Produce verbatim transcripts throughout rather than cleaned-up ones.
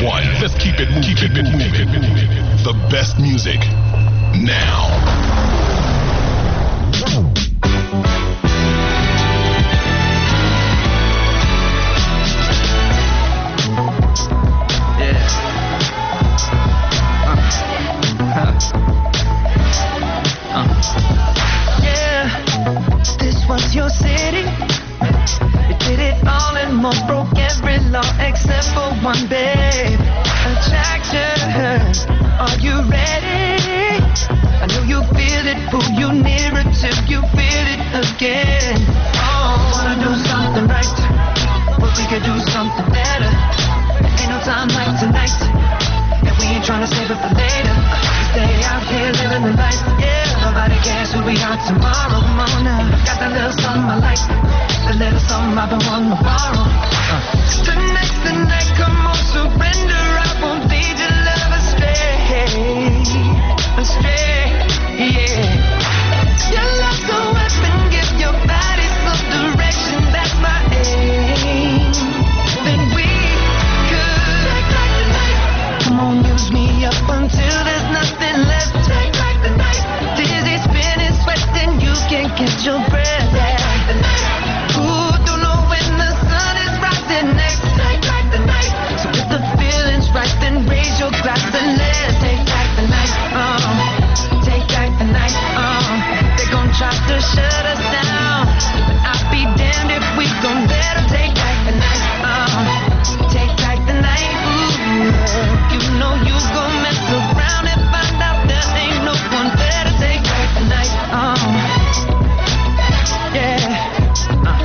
one. Let's keep it moving. Keep it moving. The best music now. Was your city? You did it all and more, broke every law except for one, babe. Attraction, are you ready? I know you feel it, pull you nearer till you feel it again. Oh, wanna do something right, but we could do something better. Ain't no time like tonight, and we ain't trying to save it for later. Stay out here living the life, yeah. Nobody cares who we are tomorrow. Come on now, got that little something I like, that little something I've been wanting to borrow. Uh. Tonight's the night, come on, surrender. I won't lead your love astray, astray, yeah. Your love's a weapon, give your body some direction. That's my aim. Then we could take back the night. Come on, use me up until there's nothing left. Take back the night. Dizzy, spinning, sweating, you can't catch your breath. Yeah. Who don't know when the sun is rising next? Take back the night. So if the feeling's right, then raise your glass and let's take back the night. Uh, take back the night. Uh, they're gon' try to shut us down, but I'll be damned if we gon' let them take back the night. Uh, take back the night. Ooh, you know you gon' mess around and find out there ain't no one better. Take back the night. Uh, yeah. Uh.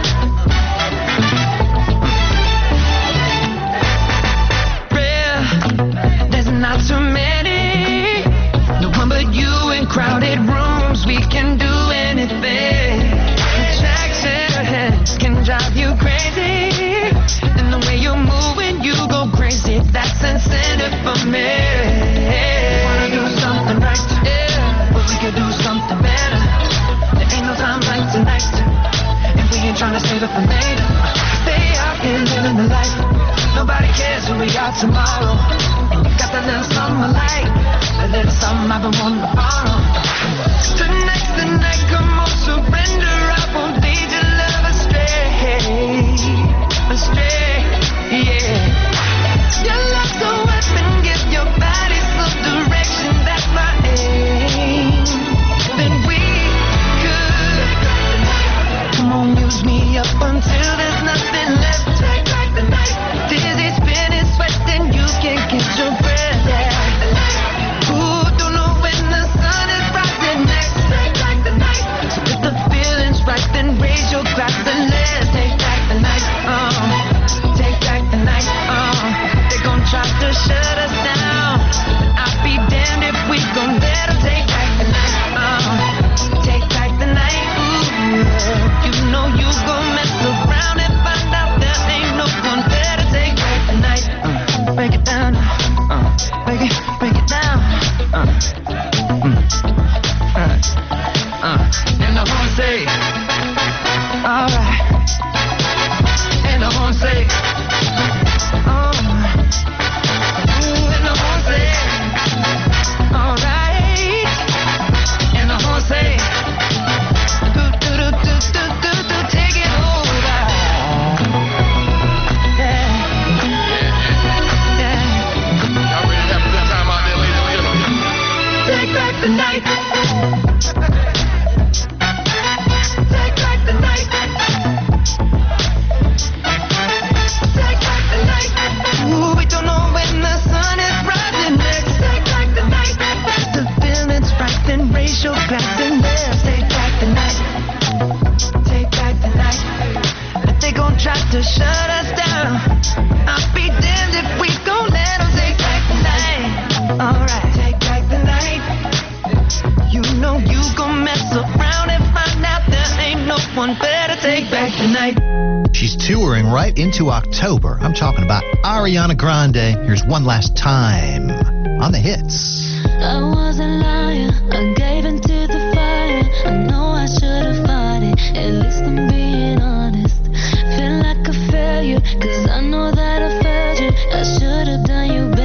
Real, there's not too many. No one but you in crowded rooms. We can do anything. Attraction can drive you crazy, and the way you're moving, you go crazy. That's incentive for me. Wanna do something right, yeah, but we could do something better. There ain't no time like tonight, and we ain't trying to save it for later. Stay out here living the life. Nobody cares who we are tomorrow. And you got that little something I like, that little something I've been wanting to borrow. Tonight's the night, come on, surrender. I won't lead your love astray, astray, yeah. Your love's a weapon, give your body some direction. That's my aim. Then we could come on, use me up until there's nothing left. Take back the night. Dizzy, spinning, sweating, you can't catch your breath. Yeah. Who don't know when the sun is rising next? Take back the night. So if the feeling's right, then raise your glass and let's take back the night. Uh, take back the night. Uh, they gon' try to shut us down, but I'll be damned if we gon' let them take back the night. Uh, take back the night. Ooh, you know you gon' mess around and find out there ain't no one better. Take back the night. Uh, break it down. Uh, break it, break it down. Uh, mm, uh, uh. And the horn say, alright. And the horn say, oh. Ooh, and the horn say, alright. And the horn say, do do do do do do do, take it over. Yeah, yeah. Y'all ready to have a good time out there, ladies and gentlemen? Take back the night. Take back the night. Take back the night. Ooh, we don't know when the sun is rising next. Take back the night. If the feeling's right, then raise your glass and let's take back the night. Take back the night. If they gon' try to shut us down, I'll be damned if we gon' let them take back the night. Alright, take back the night. You know you gon' mess around and find out there ain't no one better. Take back the night. She's touring right into October. I'm talking about Ariana Grande. Here's One Last Time on the hits. I wasn't lying, I gave into the fire. I know I should have fought it, at least I'm being honest. Feel like a failure, cause I know that I failed you. I should have done you better.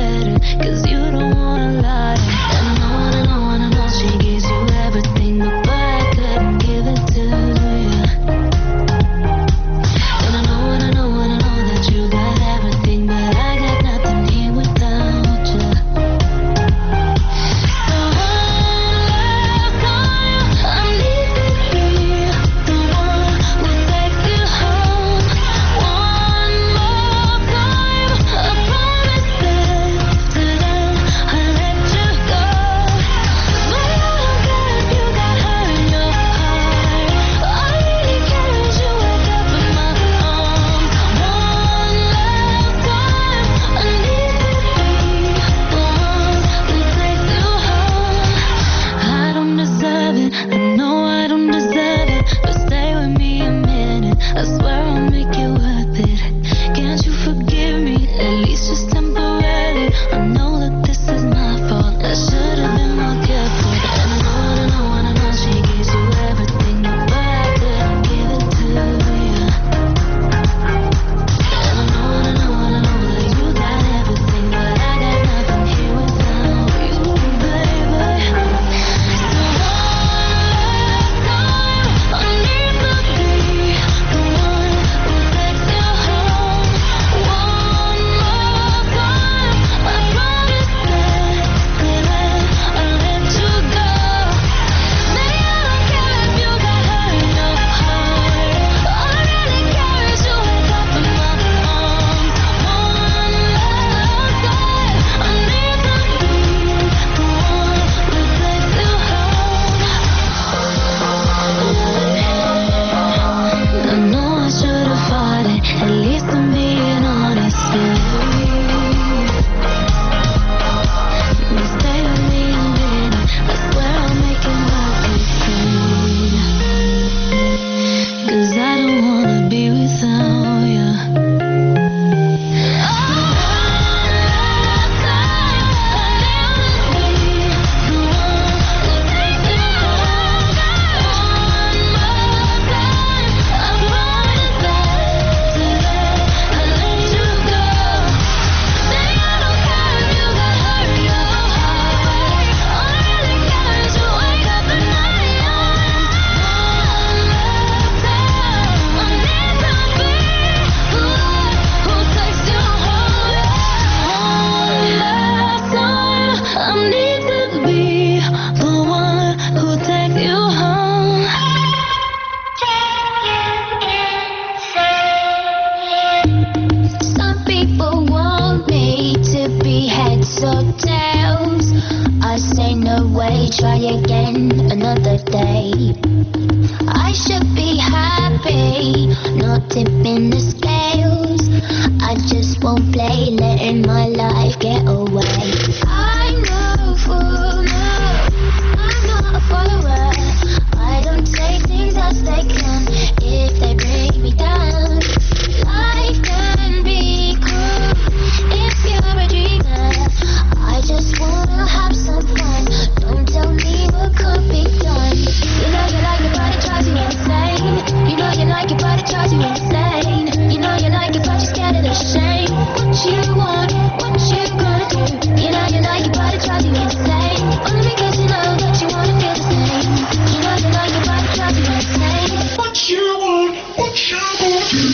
or tails. I say no way, try again another day. I should be happy, not tipping the scales. I just won't play, letting my life get away. I'm no fool, no, I'm not a follower. I don't take things as they come if they bring me down. Life can be cruel if you're a dreamer. I just wanna have some fun. Don't tell me what could be done. You know you like it, but it drives you insane. You know you like it, but it drives you insane. You know you like it, but you're scared of the shame. What you want, what you gonna do? You know you like it, but it drives you insane. Only because you know that you wanna feel the same. You know you like it, but it drives you insane. What you want, what you gonna do?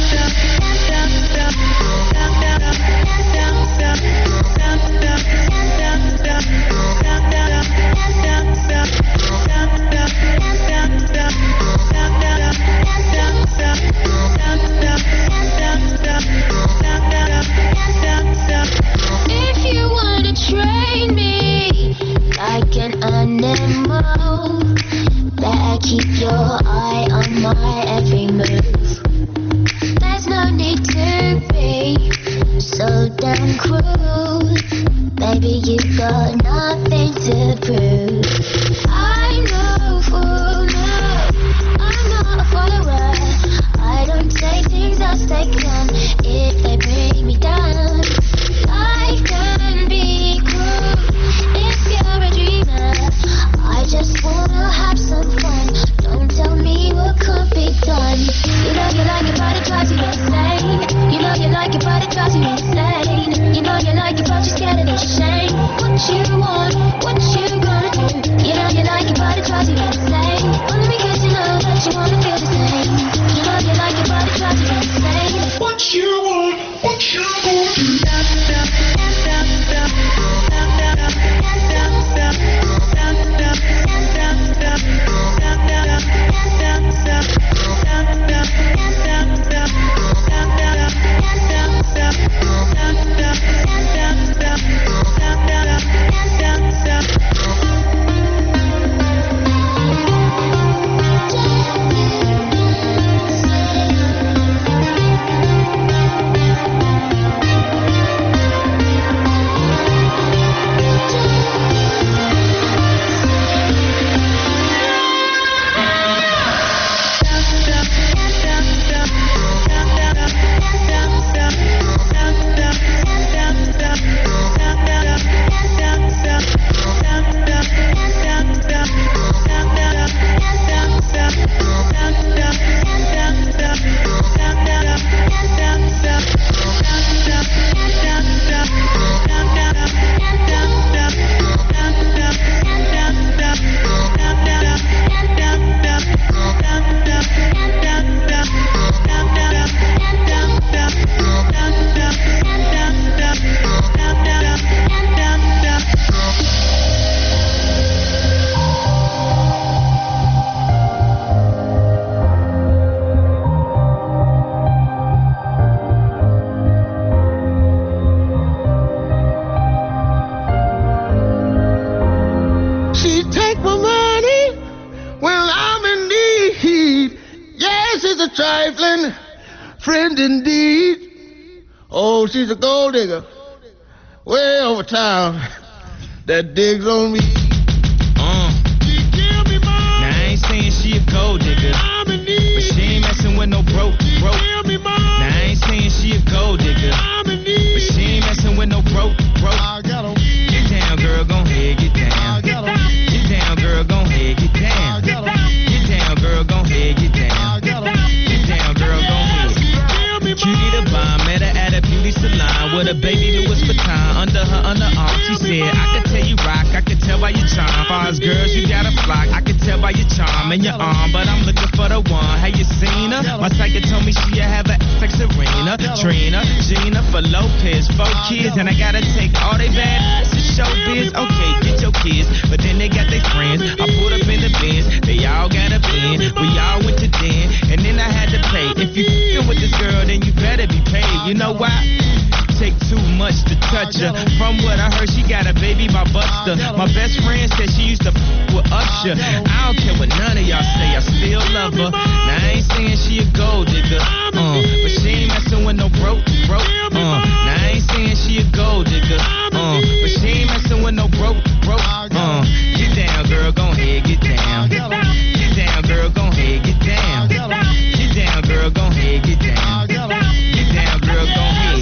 If you wanna train me like an animal, better keep your eye on my every move. There's no need to be so damn cruel. Baby, you got nothing to prove. I'm no fool, no, I'm not a follower. I don't take things as they come if they bring me down. Life can be cruel if you're a dreamer. I just wanna have some fun. Don't tell me what could be done. You know you like it, but it drives you insane. You know you like it, but it drives you insane. You know you like it, but you're scared of the shame. What you want, what you gonna do? You know you like it, but it drives you insane. Only because you know that you wanna feel the same. You know you like it, but it drives you insane. What you want, what you gonna do? trifling friend indeed. Oh, she's a gold digger way over town that digs on me. Uh. She kill me, mom. Now I ain't saying she a gold digger, I'm in need. but she ain't messing with no broke, broke. Kill me, mom. Now I ain't saying she a gold digger, I'm in need. but she ain't messing with no broke, broke. I gotta Get down, girl, gon' head, get I down. gotta Get down, girl, gon' head, get down. I gotta Get down, girl, gon' head, get down. I gotta Get down, girl, gon' head. Kill me, Cutie the bomb, met her at a beauty salon with a baby Louis Vuitton under her underarm. She said, I could tell you rock, I could tell by your charm. Far as girls, you got a flock, I could tell by your charm and your arm, but I'm looking for the one. Have you seen her? My psychic told me she have a like Serena, Trina, Gina, for Lopez, four kids, and I gotta take all they bad ass to show biz. Okay, get your kids, but then they got their friends. I pulled up in the Benz, they all got a bin. We all went to den, and then I had to pay. If you f***ing with this girl, then you better be paid. You know why? Take two much to touch her. From what I heard, she got a baby by Buster. My best friend said she used to f with Usher. I don't care what none of y'all say, I still love her. Now I ain't saying she a gold digger, uh, but she ain't messing with no broke, broke, uh. Now I ain't saying she a gold digger, uh, but she ain't messing with no broke, broke, uh. Get down, girl, gon' ahead, get down. Get down, girl, gon' ahead, get down. Get down, girl, gon' ahead, get down. Get down, girl, gon' ahead.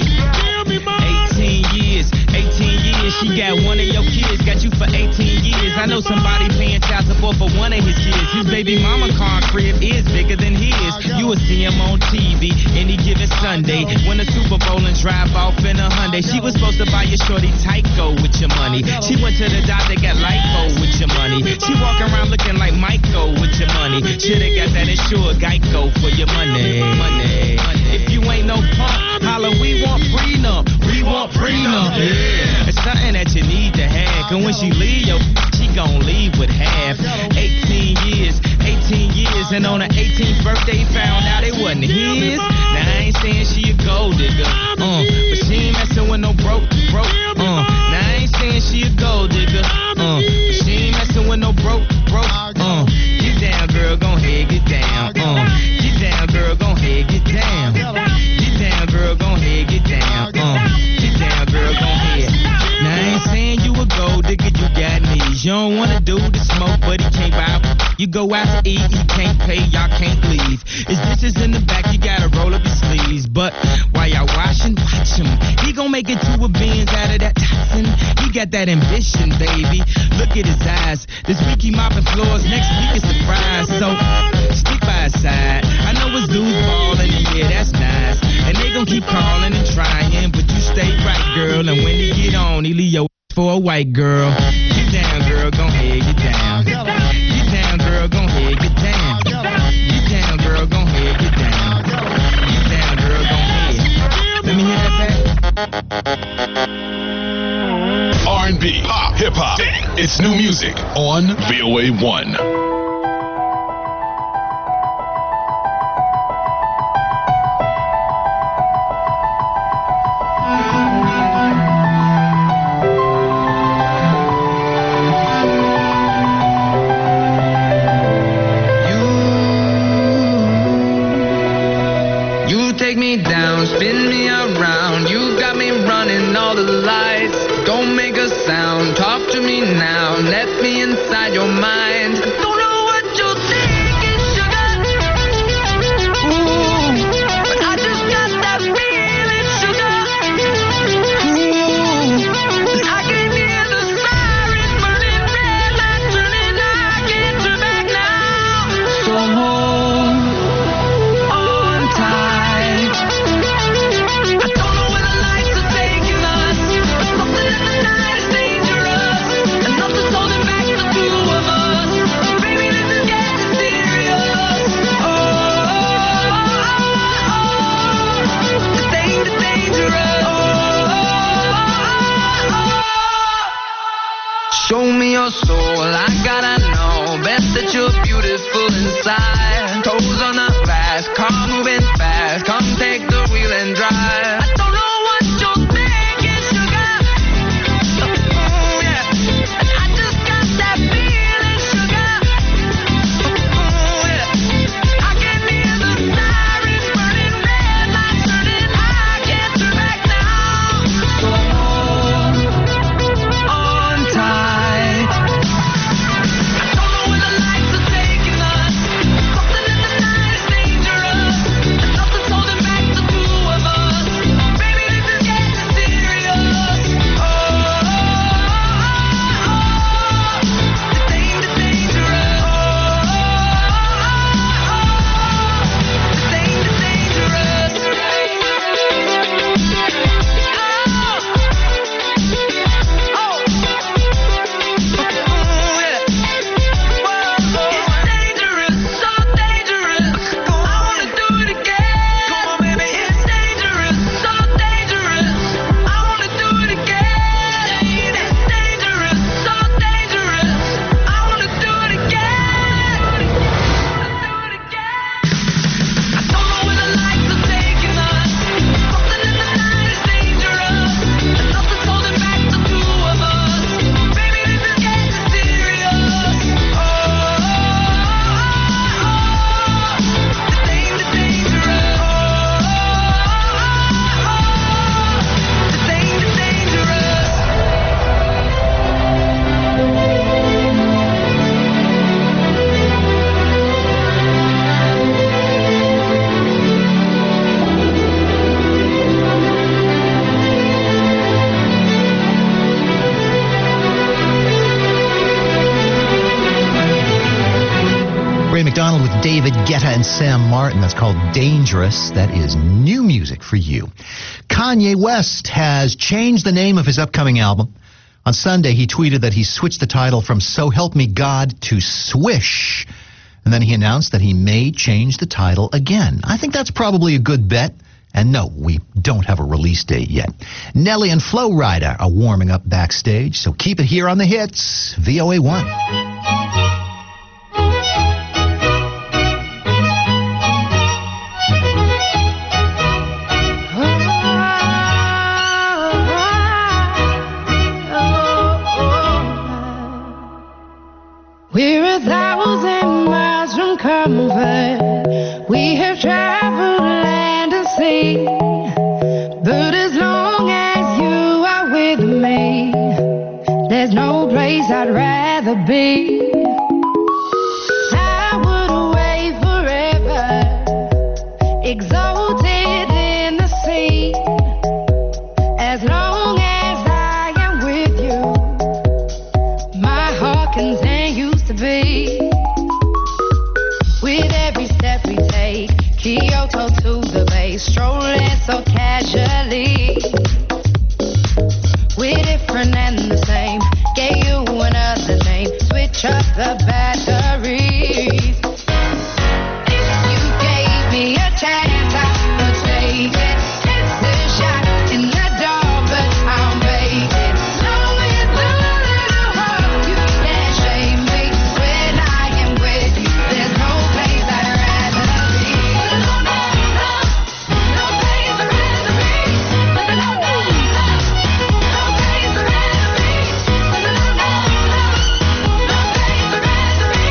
eighteen years, eighteen years, she got one of your kids, got you for eighteen years. I know somebody paying child support for one of his kids. His baby mama car crib is bigger than his. You will see him on T V any given Sunday. Win the Super Bowl and drive off in a Hyundai. She was supposed to buy your shorty Tyco with your money. She went to the doctor, got lipo with your money. She walk around looking like Michael with your money. Shoulda got that insured Geico for your money. Money. If you ain't no punk, holla, we want prenup. We want prenup. Yeah. It's something that you need to have. Cause when she leave, yo, she gon' leave with half. eighteen years, eighteen years, and on her eighteenth birthday, found out it wasn't his. Now I ain't saying she a gold digger, uh, but she ain't messing with no broke, broke, uh. Now I ain't saying she a gold digger, uh, but she ain't messing with no broke, broke, uh. Get down, girl, gon' ahead, get down, uh. Get down, girl, gon' ahead, get down. Get down, girl, gon' ahead, get down, uh. Get down, girl, gon' ahead. Now I ain't saying you a gold digger, you got knees. You don't wanna do the smoke, but he can't buy. You go out to eat, he can't pay, y'all can't leave. His bitches in the back, you gotta roll up your sleeves. But while y'all washing, watch him. He gon' make it to a beans out of that toxin. He got that ambition, baby. Look at his eyes. This week he mopping floors, next week is surprise. So stick by his side. I know his dudes ballin', and yeah, that's nice. And they gon' keep calling and trying, but you stay right, girl. And when he get on, he leave your for a white girl. Get down, girl, gon' ahead, get down. Get down, girl, gon' ahead, get down. Get down, girl, gon' ahead, get down. Get down, girl, gon' ahead. Let me hear that back. R and B, pop, hip hop. It's new music on V O A one. Take me down, spin me around. You got me running all the lights. Don't make a sound. Talk to me now. Let me inside your mind. I don't know what you're thinking, sugar. Ooh, but I just got that feeling, sugar. Ooh, and I can hear the siren burning, red light turning. I can't turn back now. So hold on tight. Show me your soul, I gotta know. Bet that you're beautiful inside. Toes on the glass, car moving fast. Come take the wheel and drive. I don't know what you're thinking, sugar. Ooh, yeah. And I just got that feeling, sugar. Ooh, yeah. I can hear the sirens burning, red lights turning. I can't turn back now. So hold on tight. I don't know where the lights are taking us. David Guetta and Sam Martin. That's called Dangerous. That is new music for you. Kanye West has changed the name of his upcoming album. On Sunday, he tweeted that he switched the title from So Help Me God to Swish. And then he announced that he may change the title again. I think that's probably a good bet. And no, we don't have a release date yet. Nelly and Flo Rida are warming up backstage, so keep it here on the hits, V O A one. We're a thousand miles from comfort. We have traveled land and sea. But as long as you are with me, there's no place I'd rather be. I would away forever, exalted in the sea. As long as I am with you, my heart continues to be. With every step we take, Kyoto to the bay, strolling so casually. We're different and the same, gave you another name, switch up the batteries. You gave me a chance, I would take it. It's a shot in the dark, but I'll make it. Long as the little heart, you can't shame me. When I am with you, there's no place I'd rather be. No, no, no, no place I'd rather be. No, no, no, no, no place I'd rather be. No, no, no, no, no place I'd rather be.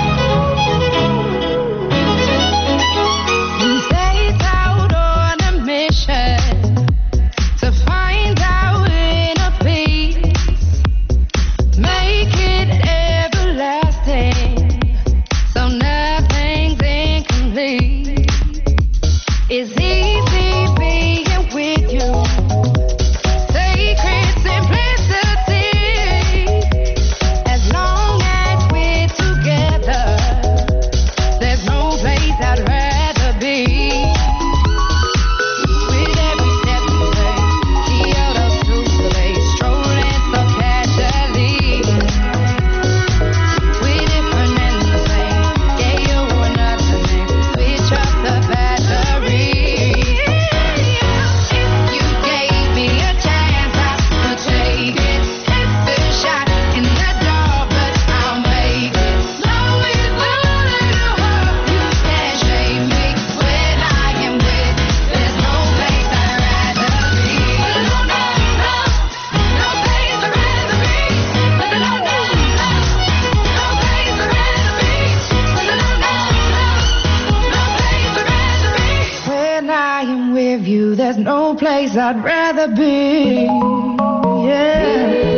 We set out on a mission to find our inner peace, make it everlasting, so nothing's incomplete. It's easy being with you, sacred simplicity. As long as we're together, there's no place I'd rather be. With every step we take, Kyoto to the bay, strolling so casually. We're different and the same, gave you another name, switch up the batteries. You gave me a chance, I would take it. It's a shot in the dark, but I'll make it. Long as the little heart, you can't shame me. When I am with you, there's no place I'd rather be. No, no, no, no place I'd rather be. No, no, no, no, no place I'd rather be. No, no, no, no, no place I'd rather be. When I am with you, there's no place I'd rather be. Yeah.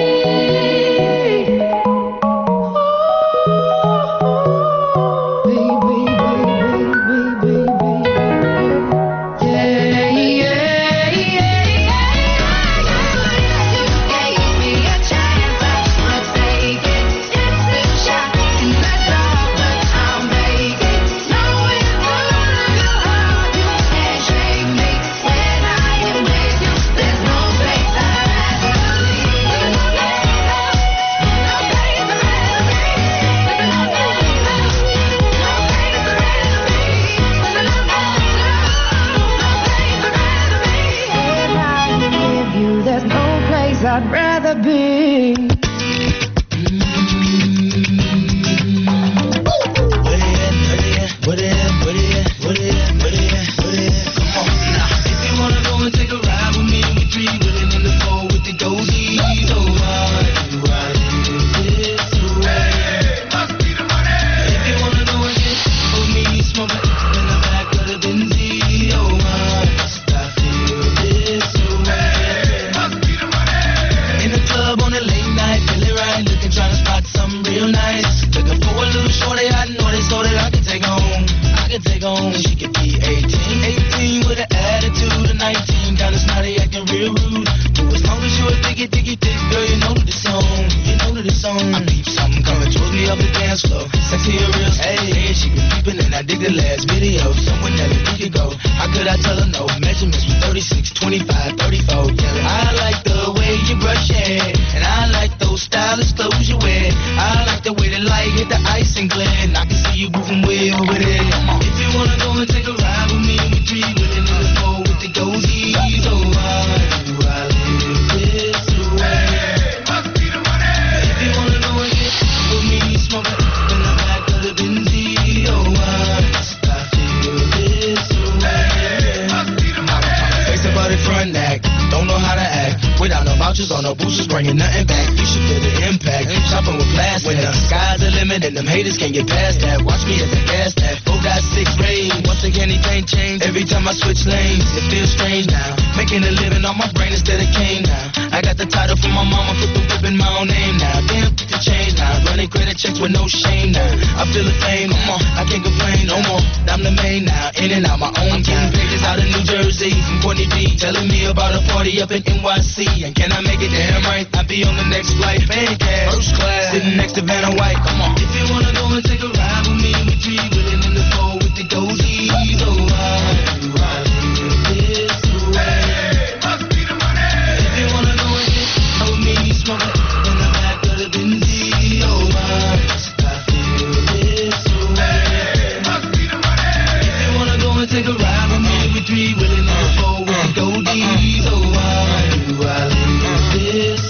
I'd rather be. I peep something coming towards me up the dance floor. Sexy and real, hey, she been peeping I dig the last video. Someone that we could go. How could I tell her no? Measurements was thirty-six, twenty-five, thirty-four. Yeah, I like the way you brush your hair, and I like those stylish clothes you wear. I like the way the light hit the ice and glint. I can see you moving way over there. If you wanna go and take a ride with me, we three willing in the four with the goldies. Oh, why do I live this way? Must be the money. If you wanna go and get with me, smoke it in the back of the Benzie. Oh, why must I feel this way? Must be the money. Face about it front act, don't know how to act. Without no vouchers or no boosters, bringing nothing back. You should feel the impact. Shopping with plastic. When the sky's the limit and them haters can't get past that. Watch me as I gas that. four point six range. Once again, anything change. Every time I switch lanes, it feels strange now. Making a living on my brain instead of cane now. I got the title from my mama, put the whip in my own name now. Damn, the change now. Running credit checks with no shame now. I feel the fame, come on. I can't complain no more. I'm the main now. In and out my own game. Pages out of New Jersey from Courtney B. Telling me about a party up in N Y C. And can I make it damn right? I'll be on the next flight. Fan cash, first class, sitting next to Vanna White. Come on. If you wanna go and take a ride with me, we three willing in the four with the goldies. Oh, why do I live this way? Must be the money. If you wanna go and get with me, smoke it in the back of the Benzie. Oh, why must I feel this way? Must be the money. If you wanna go and take a ride with me, we three willing in the four with the goldies. Oh, why do I live this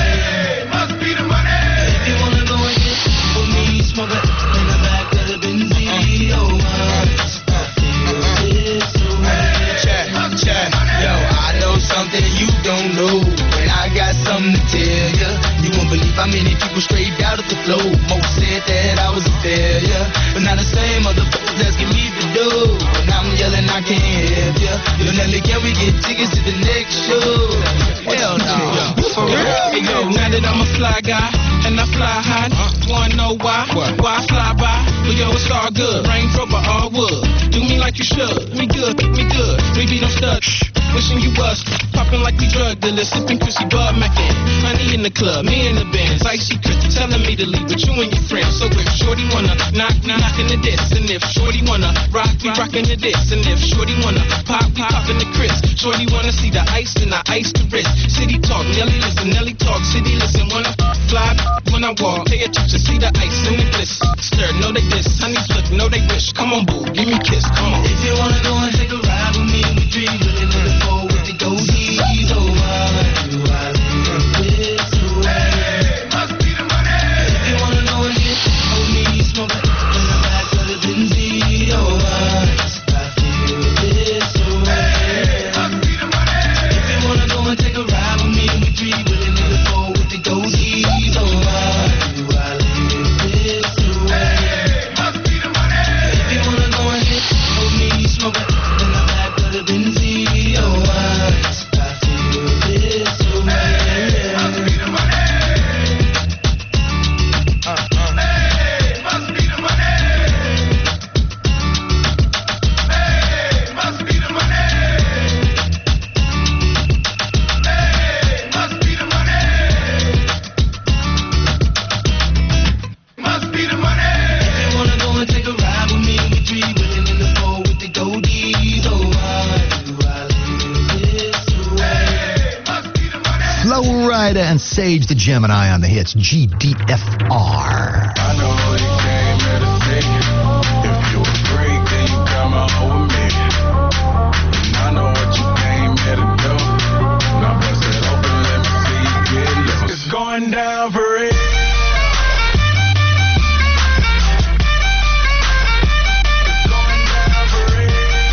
way? Must be the money. If you wanna go and get with me, smoke it in the back of the Benzie. Oh, why must I feel this way? Check, check. Yo, I know something you don't know, and I got something to tell ya. You won't believe how many people straight out of the flow. Most said that I was a failure, but now the same motherfuckers asking me to do. And I'm yelling, I can't help ya. Yo, Nelly, can we get tickets to the next show? Hell no. For real? Hey, yo, now that I'm a fly guy, and I fly high, wanna know why? Why I fly by? Well, yo, it's all good. Range Rover, all wood. Do me like you should. We good, we good. We be no studs. Wishing you was popping like we drug dealers, sipping Chrissy Bud Mackin. Honey in the club, me in the Benz, icy Chris telling me to leave with you and your friends. So if Shorty wanna knock, we knockin' the diss, and if Shorty wanna rock, we rockin' the diss, and if Shorty wanna pop, we poppin' the Chris. Shorty wanna see the ice, and I ice the wrist. City talk, Nelly listen, Nelly talk, city listen. When I fly, when I walk, pay attention, see the ice and the bliss. Stir, know they diss, honeys look, know they wish. Come on, boo, give me a kiss, come on. If you wanna go and take a ride with me, we three willing in the four with the goldies. Oh, why do I live this way? Must be the money. If you wanna go and get with me, smoke it in the back of the Benzie. Oh, why must I feel this way? Must be the money. If you wanna go and take a ride with me, we three willing in the four with the goldies. Oh, why do I live this way? Must be the money. If you wanna go and get with me, smoke it in the back of the Benzie. Oh, why must I feel this way? Must be the money. Uh, uh. Hey, must be the money. Hey, must be the money. Hey, must be the money. Must be the money. If you wanna go and take a ride with me, we three willing in the four with the goldies. Oh, why do I live this way? Must be the money. Flow Rida and Sage the Gemini on the hits G D F R. I know what he came here to see. If you a freak, then you come out with me. And I know what you came here to do. Now bust it open, let me see you get loose. It's going down for real. It's going down for real.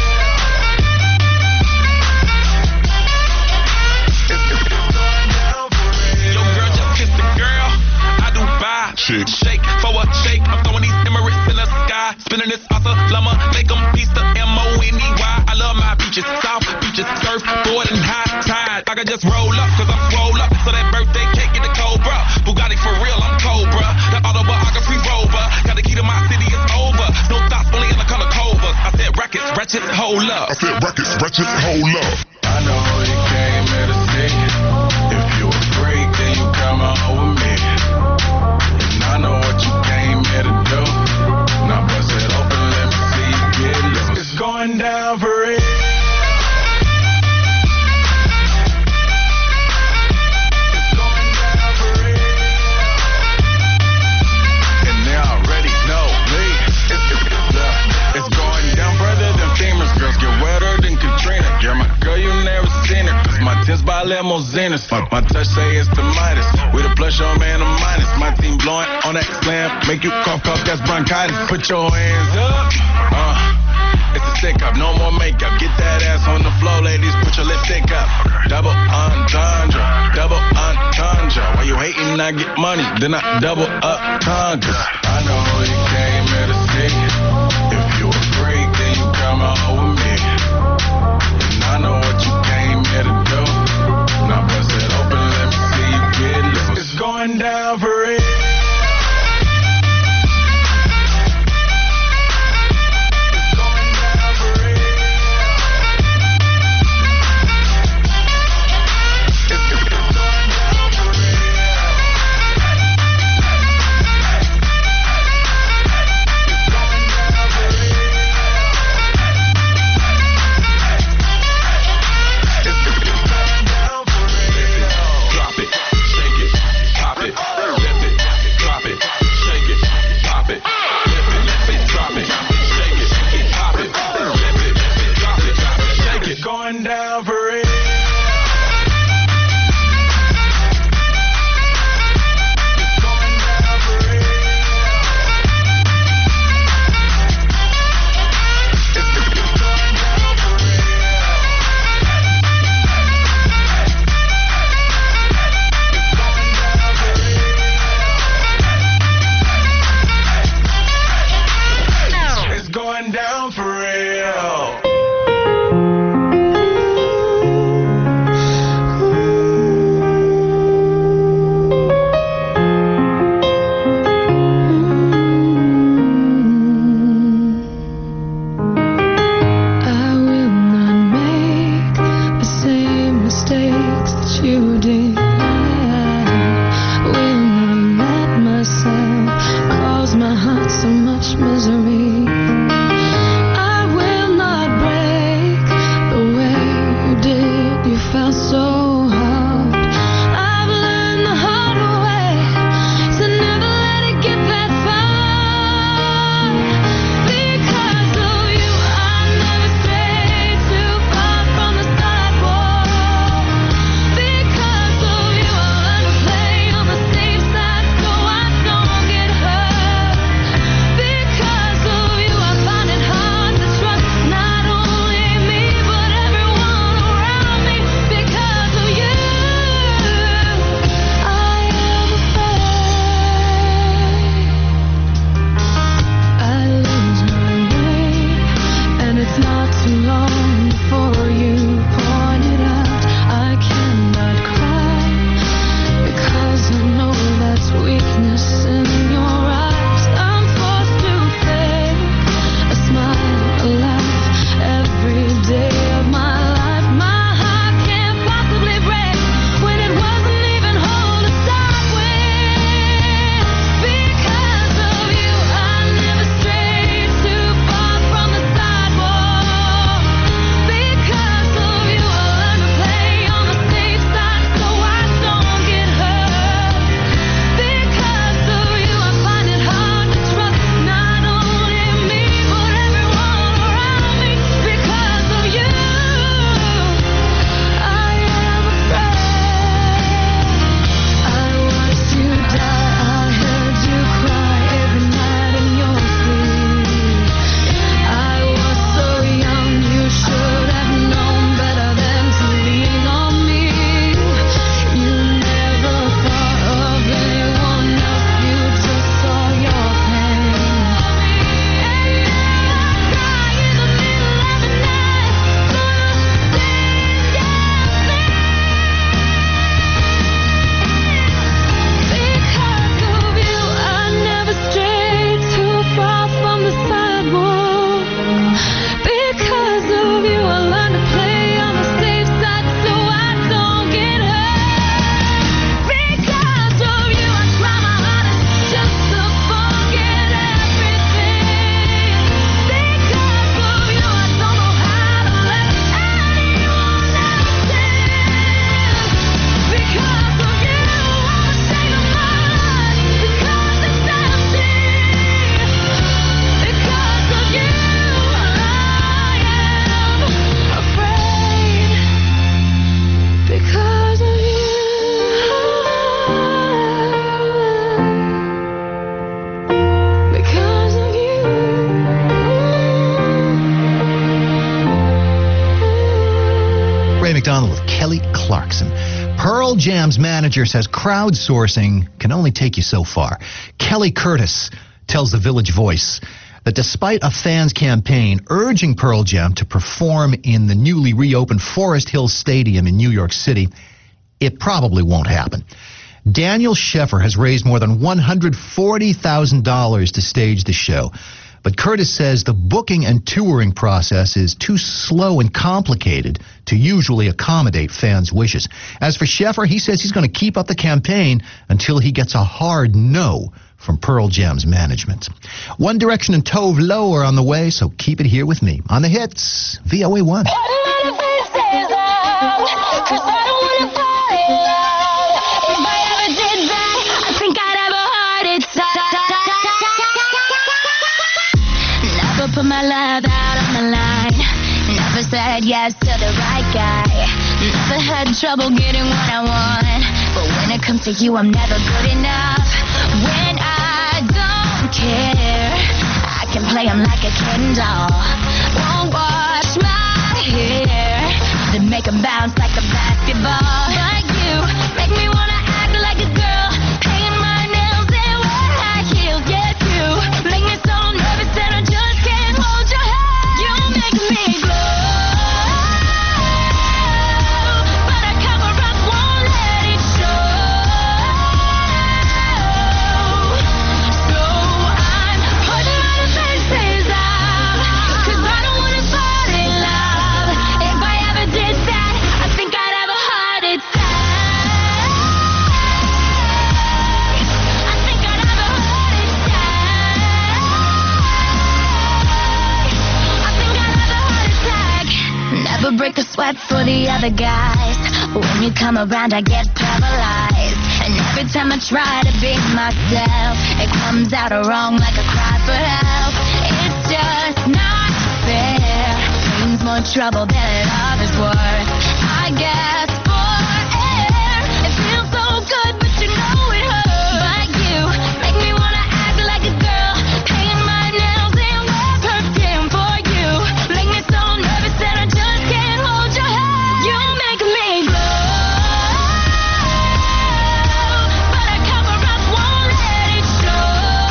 It's going down for real. Yo, girl, just kiss the girl. I do vibe. Shake. Shake for a shake. I'm throwing these Emirates in the sky. Spinning this awesome llama. Make them piece the M O N E Y. I love my beaches. South beaches. Surfboard and high tide. I can just roll up, cause I'm swole up. So that birthday cake get the Cobra. Bugatti for real, I'm Cobra. That autobiography rover. Got the key to my city, it's over. No thoughts, only in the color covers. I said rackets, wretches, hold up. I said records, wretches, hold up. I know what he came here to see. If you a freak, then you come out with me. And I know what you came here to do. Now bust it open, let me see Benz by limousines. My, my touch say it's the Midas. With a plus, your man a minus. My team blowing on that slam. Make you cough, cough, that's bronchitis. Put your hands up. Uh, it's a stick up, no more makeup. Get that ass on the floor, ladies. Put your lipstick up. Double entendre, double entendre. Why you hating? I get money, then I double up tundra. I know you came here to see. If you a freak, then you come out with me. And I know what you came here to do. Now bust it open, let me see you get loose. It's going down for real. Because McDonald with Kelly Clarkson. Pearl Jam's manager says crowdsourcing can only take you so far. Kelly Curtis tells the Village Voice that despite a fans campaign urging Pearl Jam to perform in the newly reopened Forest Hill Stadium in New York City, it probably won't happen. Daniel Scheffer has raised more than one hundred forty thousand dollars to stage the show. But Curtis says the booking and touring process is too slow and complicated to usually accommodate fans' wishes. As for Scheffer, he says he's going to keep up the campaign until he gets a hard no from Pearl Jam's management. One Direction and Tove Lo are on the way, so keep it here with me on the hits, V O A one. Put my love out on the line. Never said yes to the right guy. Never had trouble getting what I want. But when it comes to you, I'm never good enough. When I don't care, I can play him like a Ken doll. Won't wash my hair, then make him bounce like a basketball. Like you, make me wanna act like a girl, paint my nails and wear high heels. Yes, you make me so nervous that I just can't hold your hand. You make me glow, but I cover up, won't let it show. So I'm putting my defenses up, 'cause I don't wanna fall in love. If I ever did that, I think I'd have a heart attack. I think I'd have a heart attack. I think I'd have a heart attack. Never break a sweat for the other guys. When you come around, I get paralyzed. And every time I try to be myself, it comes out wrong like a cry for help. It's just not fair. Brings more trouble than love is worth. I guess for air, it feels so good, but you know it hurts. But you make me wanna act like a girl, paint my nails and wear perfume for you. Make me so nervous that I just can't hold your hand. You make me glow, but I cover up, won't let it show.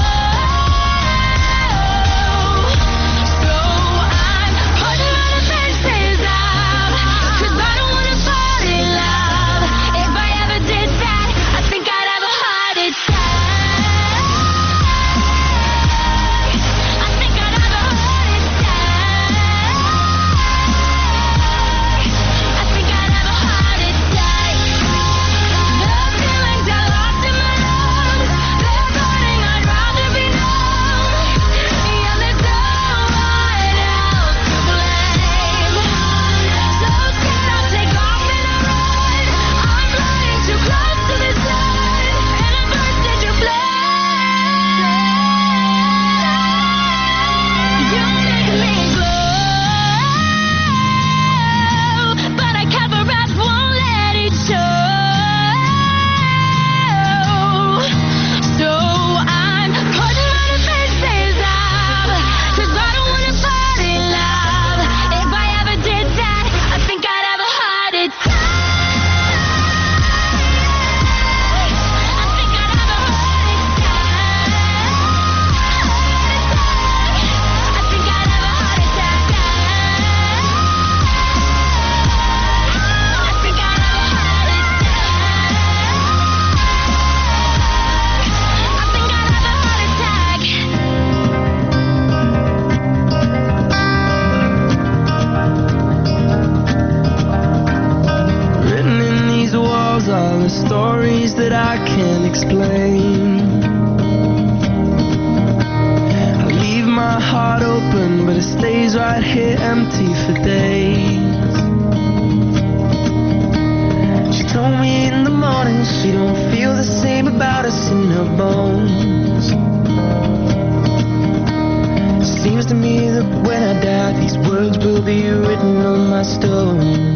So I'm putting my defenses up, 'cause I don't wanna fall in love. If I ever did that, I think I'd have a heart attack. I think I'd have a heart attack. I think I'd have a heart attack. The feelings I lost in my lungs, they're burning, I'd rather be numb. Yeah, there's no one else to blame. So scared I'll take off and I run. I'm flying too close to the sun, and I burst into flames. You make me glow, but I cover up, won't let it show. So I'm putting my defenses up, 'cause I don't wanna fall in love. If I ever did that, I think I'd have a heart attack. I think I'd have a heart attack. I think I'd have a heart attack. I think I'd have a heart attack. I think I'd have a heart attack. Written in these walls are the stories that I can't explain. I leave my heart open, but it stays right here empty for days. She told me in the morning she don't feel the same about us in her bones. Seems to me that when I die, these words will be written on my stone.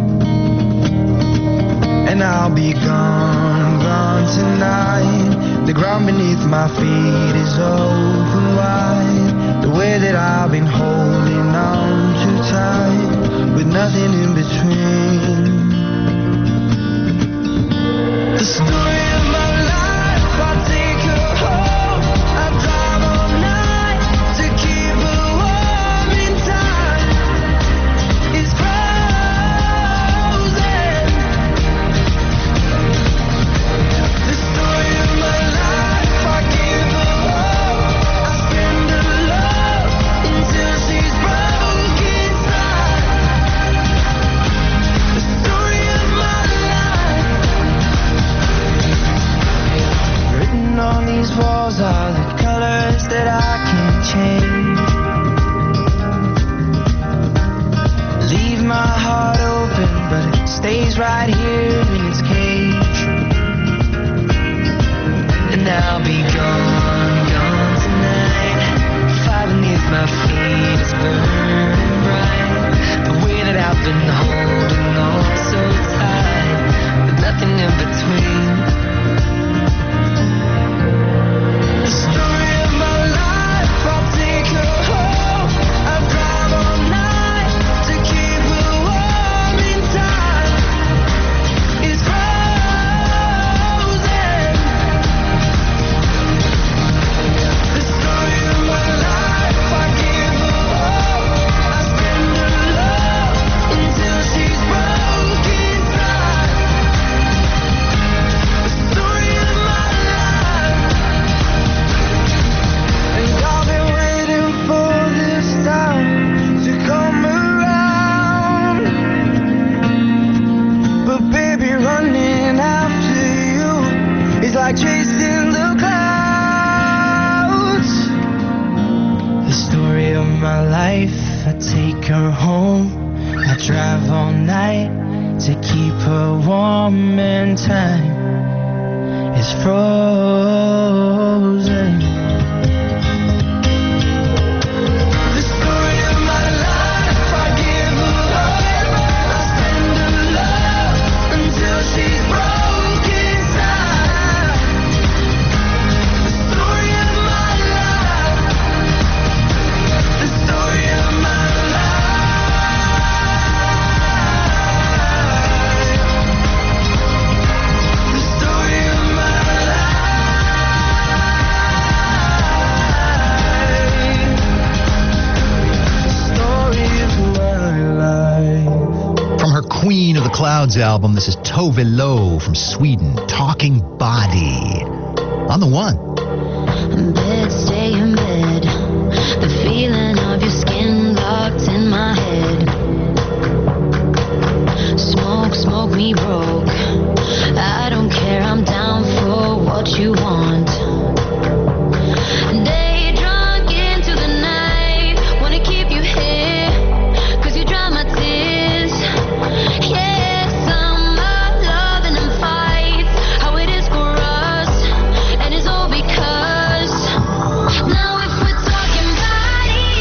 And I'll be gone, gone tonight. The ground beneath my feet is open wide. The way that I've been holding on too tight, with nothing in between. right here in its cage. And I'll be gone, gone tonight. Fire beneath my feet is burning bright. The way that I've been holding on so tight, with nothing in between. The story of my life, I'll take her home. I'll drive all night to keep her warm in time. It's frozen. The story of my life, I give her hope. I spend her love until she's broke inside. The story of my life. And I've been waiting for this time to come around. But baby, running after you is like chasing the clouds. The story of my life, I take her home. I drive all night to keep her warm and time is frozen. The story of my life, I give her hope. I spend her love until she's broke inside. The story of my life. The story of my life. The story of my From her Queen of the Clouds album, this is Tove Lo from Sweden, Talking Body. On the one. Bed, stay in bed. The feeling of your skin locked in my head. Smoke, smoke me broke. I don't care, I'm down for what you want. Day drunk into the night. Wanna keep you here, cause you dry my tears. Yeah, summer loving and fights. How it is for us. And it's all because now if we're talking body,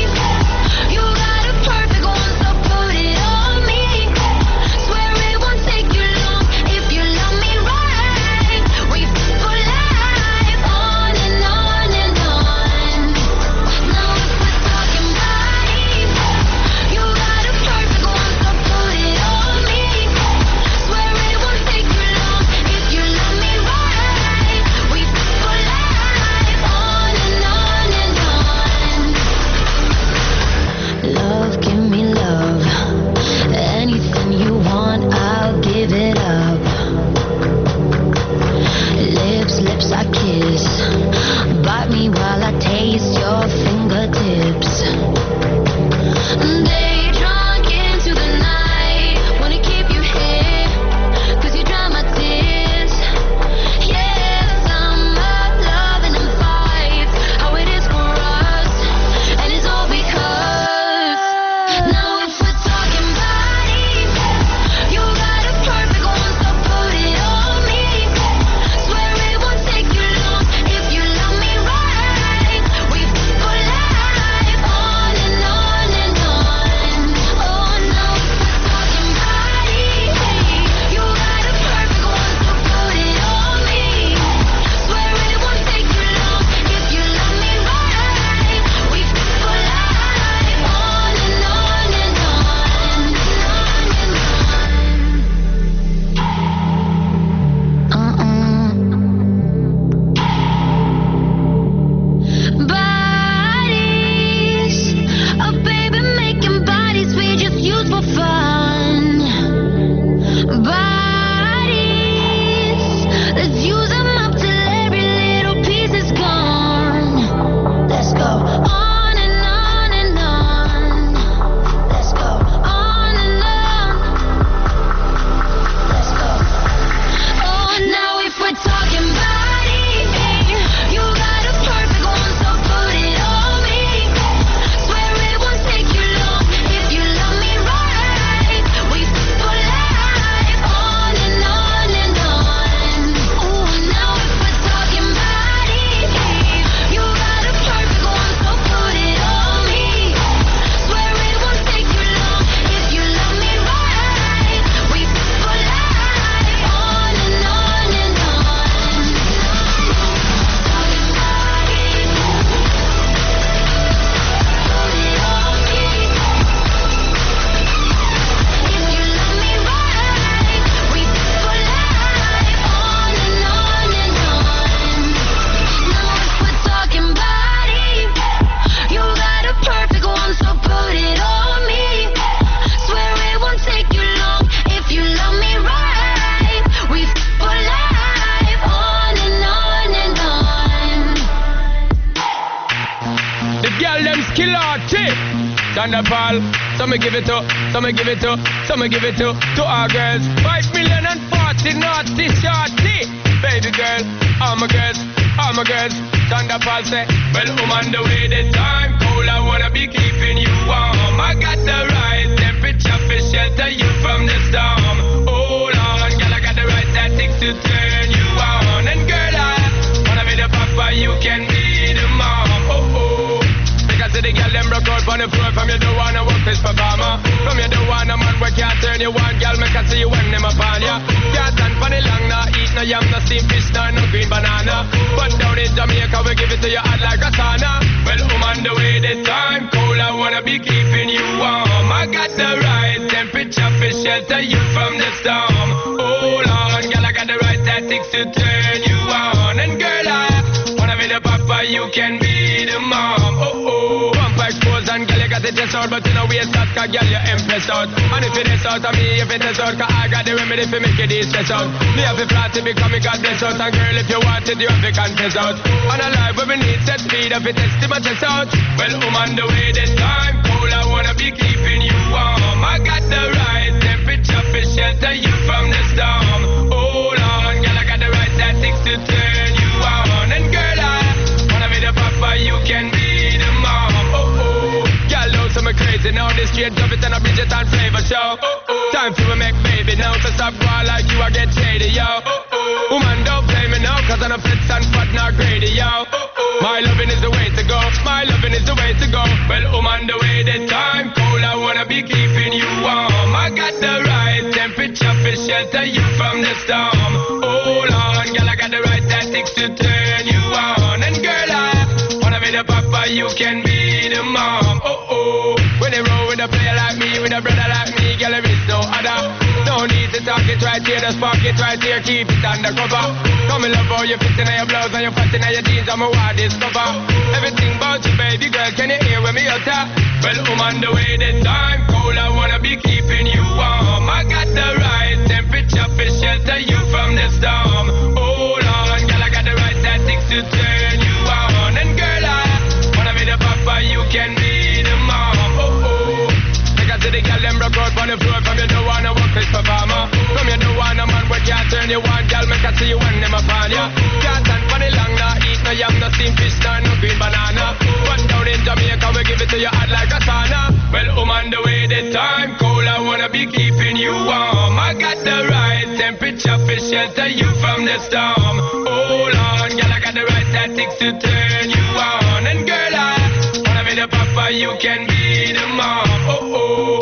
Thunderball. So me give it to, so me give it to, so me give it to, to our girls. Five million and forty naughty shorty. Baby girl, all my girls, all my girls. Thunderball say, well, I'm on the way this time. Cold, I wanna be keeping you warm. I got the right temperature for shelter you from the storm. Hold on, girl, I got the right tactics to turn you on. And girl, I wanna be the papa, you can be the mom. Oh, oh. Because the girl, them broke out on the floor. From you don't wanna work this performer. From you don't wanna man, we can't turn you on. Girl, make I see you when them upon ya. Can't stand for the long, nah. Eat no yam, no steamed fish, no, no green banana. But down in Jamaica, we give it to you hot like a sauna. Well, I'm on the way this time. Cold, I wanna be keeping you warm. I got the right temperature for shelter you from the storm. Hold on, girl, I got the right tactics to turn you on. And girl, I wanna be the papa, you can be the mom. Oh, oh. Pump exposed and girl, you got it just out. But you know we start, cause girl, you impressed out. And if it is out of me, if it is out, cause I got the remedy for make it stress out. Me have a flat to become a god bless out. And girl, if you want it, you have to confess out. And a life where we need set speed, if it is to my chest out. Well, I'm on the way this time. Cold, I wanna be keeping you warm. I got the right temperature for shelter you from the storm. Hold on, girl, I got the right tactics to turn you on. And girl, I wanna be the papa, you can be the mom. Oh, oh. Girl, know some crazy now. This straight drop it and a Bridget and flavor show. Oh, oh. Time for we make baby now. So stop going like you, I get shady, yo. Oh, oh. Woman, don't blame me now, cause I'm a flex and fat, not greedy, yo. Oh, oh. My loving is the way to go. My loving is the way to go. Well, I'm on the way this time. Cold, I wanna be keeping you warm. I got the right temperature for shelter you from the storm. Hold on, girl, I got the right tactics to turn you on. And girl, I wanna be the papa, you can be the mom. Oh, oh. When they roll with a player like me, with a brother like me, girl, there is no other. No need to talk it right here, just spark it right here, keep it undercover. Come and love how you fit in your blouse and you fat in your jeans, I'm a wild discover. Everything about you, baby girl, can you hear when me utter? Well, I'm on the way this time. Cold, I wanna be keeping you warm. I got the right temperature for shelter you from the storm. Hold on, girl, I got the right tactics to turn you on. And girl, I wanna be the papa, you can be the mom. Oh, oh. Because the girl, them broke out on the floor. From you don't wanna work this performer. From you don't wanna man, we can't turn you on. Girl, make I see you when them upon ya. Can't stand for the long, nah. Eat no yam, no steamed fish, no, no green banana. But down in Jamaica, we give it to you hot like a sauna. Well, I'm on the way this time. Cold, I wanna be keeping you warm. I got the right temperature for shelter you from the storm. Hold on, girl, I got the right tactics to turn you on. And girl, I wanna be the papa, you can be the mom. Oh, oh.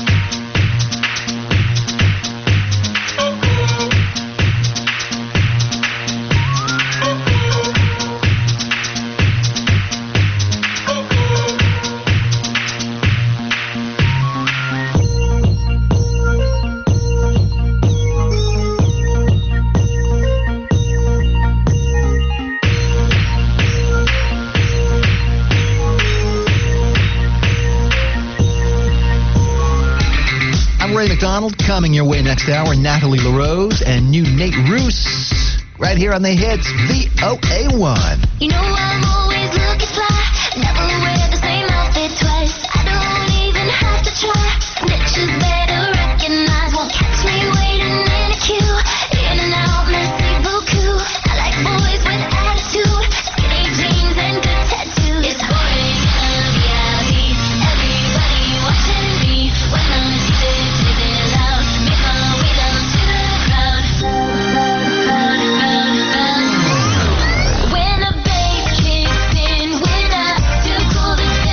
Ray McDonald coming your way next hour. Natalie LaRose and new Nate Roos right here on the hits V O A one. You know I'm always looking fly, never wear the same outfit twice. I don't even have to try. Bitches better recognize, won't catch me waiting in a queue. In and out, merci beaucoup. I like boys with attitude, skinny jeans and good tattoos. It's boys gonna be out here, everybody watching me when I'm seated. When the bass kicks in, when I do cool the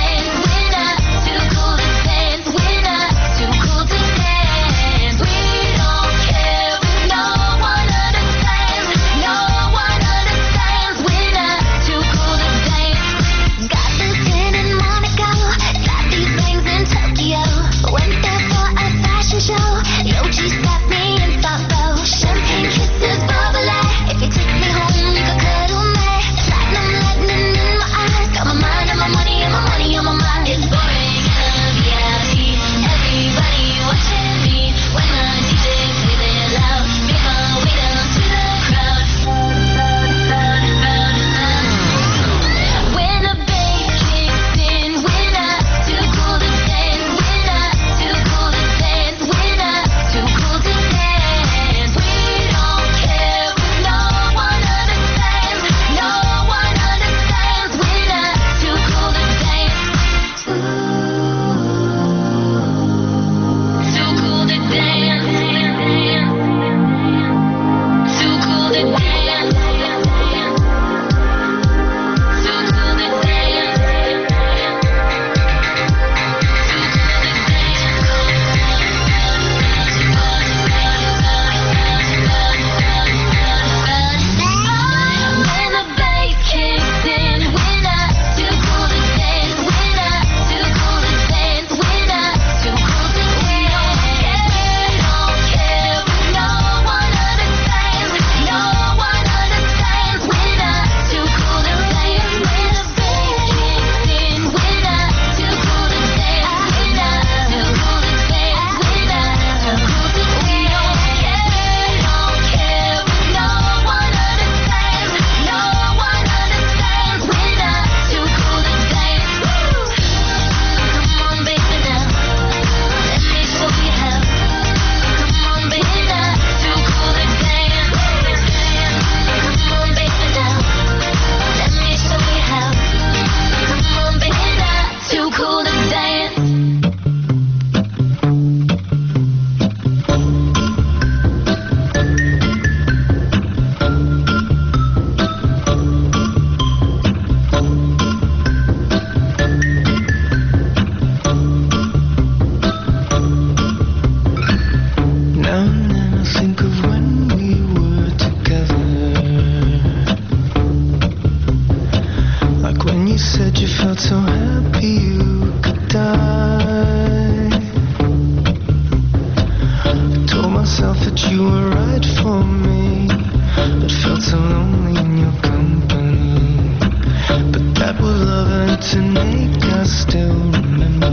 for me, but felt so lonely in your company. But that was love and tonight I still remember.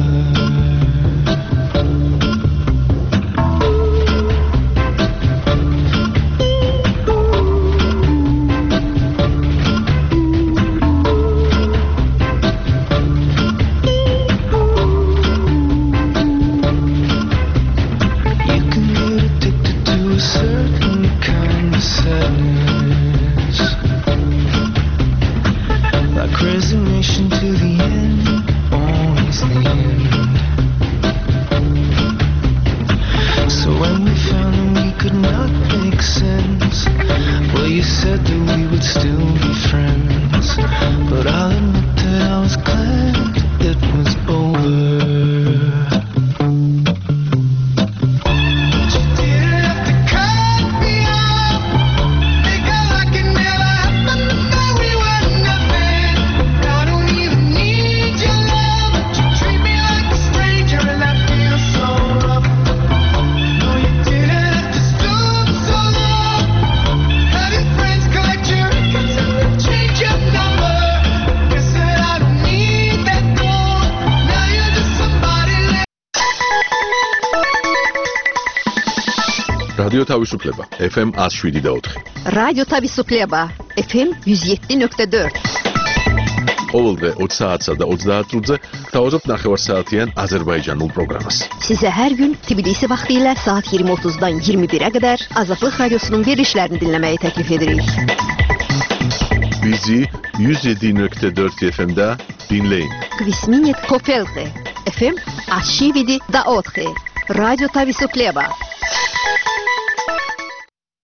Resignation to the end, always the end. So when we found that we could not make sense, well, you said that we would still be friends. But I'll admit that I was glad it was over. რადიო თავისუფლება ეფ ემ one oh seven და four. რადიო თავისუფლება ეფ ემ one oh seven point four. ყოველდღე opt საათსა და ოცდაათ წუთზე გთავაზობთ ნახევარსაათიან აზერბაიჯანულ პროგრამას. Sizə hər gün Tbilisi vaxtı ilə saat yirmi otuzdan iyirmi birə qədər Azadlıq Radiosunun verilişlərini dinləməyi təklif edirik. Bizi one oh seven point four efe em'də dinləyin. Kvisminit Kofelte efe em one oh seven point four. Radyo Tavisupleba.